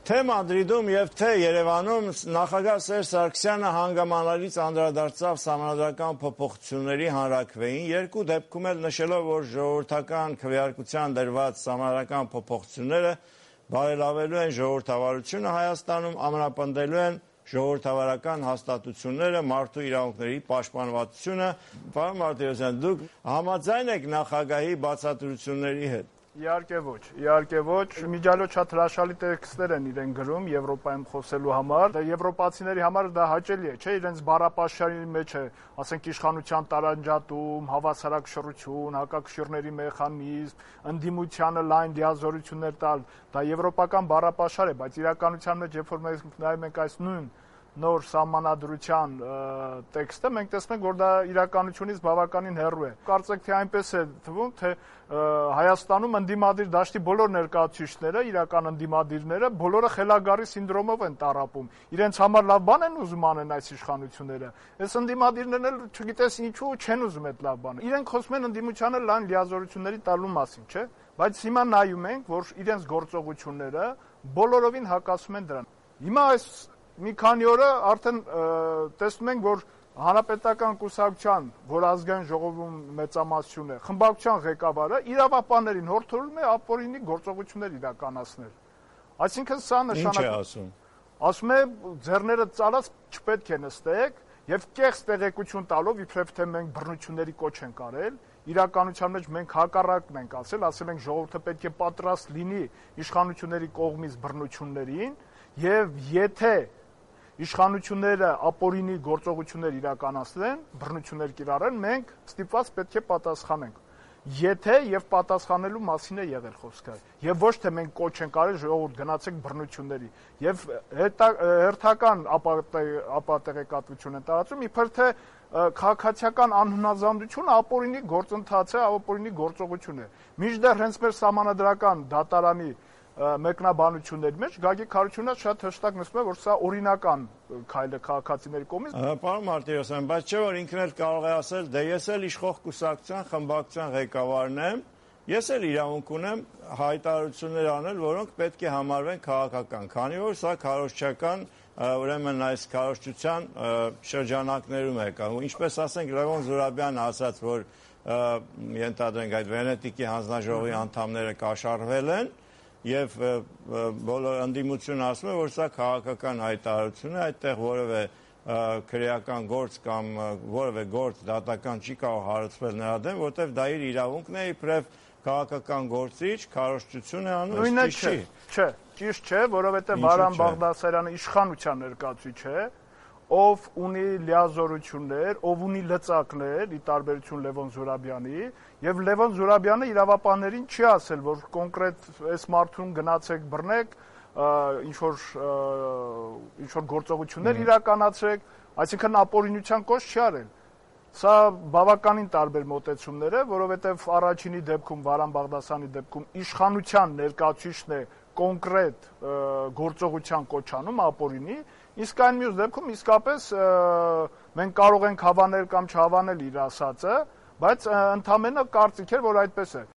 Թե Մադրիդում եւ թե Երևանում նախագահ Սերժ Սարգսյանը հանգամանալից անդրադարձավ սահմանադրական փոփոխությունների հանրաքվեին, երկու դեպքում էլ նշելով, որ ժողովրդական քվեարկության դրված սահմանադրական փոփոխությունները բարելավելու են ժողովրդավարությունը Հայաստանում, ամրապնդելու են ժողովրդավարական հաստատությունները, մարդու իրավունքների պաշտպանվածությունը։ Պարոն Մարտիրոսյան, դուք համաձայն եք նախագահի բացատրությունների հետ։ Իհարկե ոչ, Միջալոց շատ հրաշալի տեքստեր են իրեն գրում Եվրոպայում խոսելու համար, եվրոպացիների համար դա հաճելի է, չէ, իրենց բառապաշարի մեջ է, ասենք իշխանության տարանջատում, հավասարակշռություն, հակակշիռների մեխանիզմ, ընդդիմությանը լայն լիազորություններ տալ, դա եվրոպական բառապաշար է, բայց իրականության մեջ երբ որ մենք նայում ենք այս նույն նոր սահմանադրության տեքստը, մենք տեսնենք, որ դա իրականությունից բավականին հեռու է։ Կարծեք թե այնպես է թվում, թե Հայաստանում ընդդիմադիր դաշտի բոլոր ներկայացուցիչները, իրական ընդդիմադիրները, բոլորը խելագարի սինդրոմով են տառապում։ Իրենց համար լավ բան են ուզում անեն այս իշխանությունները։ Այս ընդդիմադիրներն էլ չգիտես ինչու չեն ուզում այդ լավ բանը։ Իրենք խոսում են ընդդիմությանը լայն լիազորությունների տալու մասին, չէ՞։ Բայց հիմա նայում ենք, որ իրենց գործողությունները բոլորովին հակասում են դրան։ Հիմա այս մի քանի օրը արդեն տեսնում ենք, որ Հանրապետական կուսակցության, որ ազգային ժողովում մեծամասնություն է, խմբակցության ղեկավարը իրավապահներին հորդորում է ապօրինի գործողություններ իրականացնել։ Այսինքն սա նշանակում է ասում։ Ասում է ձեռները ծալած չպետք է նստեք եւ կեղծ տեղեկություն տալով իբրև թե մենք բռնությունների կոչ ենք արել, իրականության մեջ մենք հակառակն ենք ասել ենք ժողովուրդը պետք է պատրաստ լինի իշխանությունների կողմից բռնություններին եւ եթե իշխանությունները ապօրինի գործողություններ իրականացնեն, բռնություններ կիրառեն, մենք ստիպված պետք է պատասխանենք։ Եթե եւ պատասխանելու մասին է եղել խոսքը։ Եվ ոչ թե մենք կոչ ենք արել ժողովուրդ գնացեք բռնությունների։ Եվ հերթական ապատեղեկատվություն են տարածում, իբր թե քաղաքացիական անհնազանդությունը ապօրինի գործընթաց է, ապօրինի գործողություն է։ Մինչդեռ հենց մեր սահմանադրական դատարանի մեկնաբանությունների մեջ Գագիկ Հարությունյանը շատ հստակ նշում է, որ սա օրինական քայլ է քաղաքացիների կողմից։ Պարոն Մարտիրոսյան, բայց չէ՞ որ ինքն էլ կարող է ասել, դե ես էլ իշխող կուսակցության խմբակցության ղեկավարն եմ, ես էլ իրավունք ունեմ հայտարարություններ անել, որոնք պետք է համարվեն քաղաքական, քանի որ սա քարոզչական, ուրեմն այս քարոզչության շրջանակներում է կա։ Ինչպես ասենք Լևոն Զուրաբյանը ասաց, որ ենթադրենք այդ Վենետիկի հանձնաժողովի անդամները կաշառվել են, եւ բոլոր ընդդիմությունը ասում է, որ սա քաղաքական հայտարարություն է, այդտեղ որևէ քրեական գործ կամ որևէ գործ դատական չի կարող հարուցվել նրա դեմ, որտեղ դա իր իրավունքն է, իբրև քաղաքական գործիչ քարոզչություն է անում, Չէ, ճիշտ չէ, որովհետեւ Վարան Բաղդասարյանը իշխանության ներկայացուցիչ է, ով ունի լիազորություններ, ով ունի լծակներ, ի տարբերություն Լևոն Զուրաբյանի, եւ Լևոն Զուրաբյանը իրավապահներին չի ասել, որ կոնկրետ այս մարդուն գնացեք բռնեք, ինչ որ գործողություններ իրականացրեք, այսինքն ապօրինության կոչ չի արել։ Սա բավականին տարբեր մոտեցումներ է, որովհետեւ առաջինի դեպքում Վարան Բաղդասարյանի դեպքում իշխանության ներկայացուցիչն է կոնկրետ գործողության կոչանում ապօրինի, իսկ այն մյուս դեպքում իսկապես մենք կարող ենք հավանել կամ չհավանել իր ասածը, բայց ընդամենը կարծիք էր, որ այդպես է։